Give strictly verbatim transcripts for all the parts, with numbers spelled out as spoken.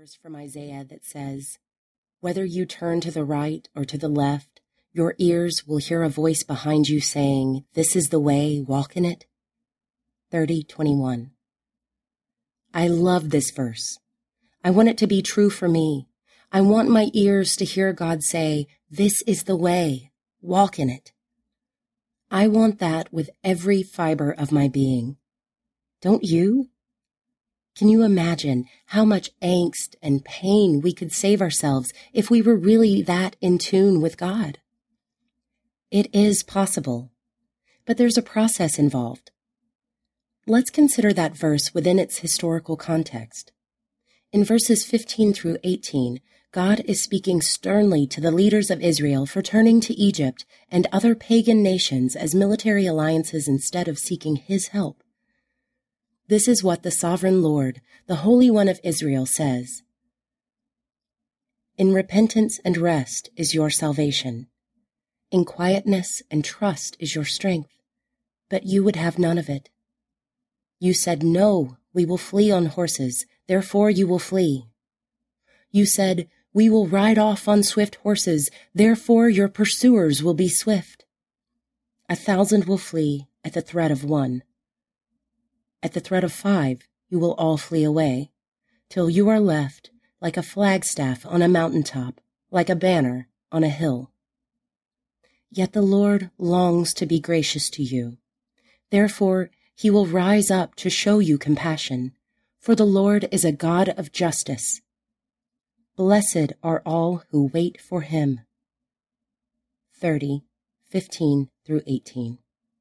verse from Isaiah that says, "Whether you turn to the right or to the left, your ears will hear a voice behind you saying, 'This is the way, walk in it'?" thirty twenty-one. I love this verse. I want it to be true for me. I want my ears to hear God say, "This is the way, walk in it." I want that with every fiber of my being. Don't you? Can you imagine how much angst and pain we could save ourselves if we were really that in tune with God? It is possible, but there's a process involved. Let's consider that verse within its historical context. In verses fifteen through eighteen, God is speaking sternly to the leaders of Israel for turning to Egypt and other pagan nations as military alliances instead of seeking his help. This is what the sovereign Lord, the Holy One of Israel, says. "In repentance and rest is your salvation. In quietness and trust is your strength, but you would have none of it. You said, 'No, we will flee on horses, therefore you will flee.' You said, 'We will ride off on swift horses, therefore your pursuers will be swift.' A thousand will flee at the threat of one. At the threat of five, you will all flee away, till you are left like a flagstaff on a mountaintop, like a banner on a hill. Yet the Lord longs to be gracious to you. Therefore, he will rise up to show you compassion, for the Lord is a God of justice. Blessed are all who wait for him." thirty, fifteen through eighteen.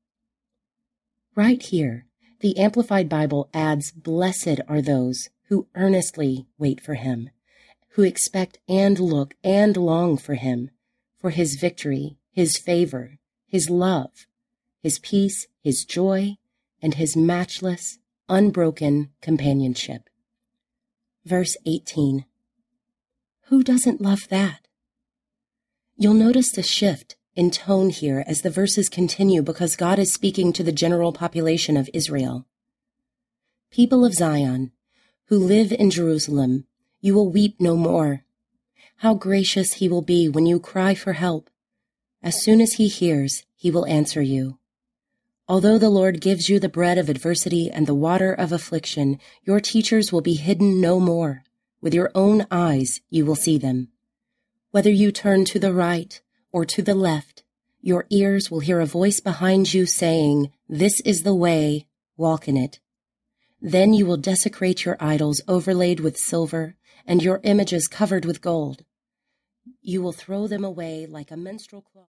Right here, the Amplified Bible adds, "Blessed are those who earnestly wait for him, who expect and look and long for him, for his victory, his favor, his love, his peace, his joy, and his matchless, unbroken companionship." Verse eighteen. Who doesn't love that? You'll notice the shift in tone here as the verses continue because God is speaking to the general population of Israel. "People of Zion, who live in Jerusalem, you will weep no more. How gracious he will be when you cry for help. As soon as he hears, he will answer you. Although the Lord gives you the bread of adversity and the water of affliction, your teachers will be hidden no more. With your own eyes you will see them. Whether you turn to the right or to the left, your ears will hear a voice behind you saying, 'This is the way, walk in it.' Then you will desecrate your idols overlaid with silver and your images covered with gold. You will throw them away like a menstrual cloth."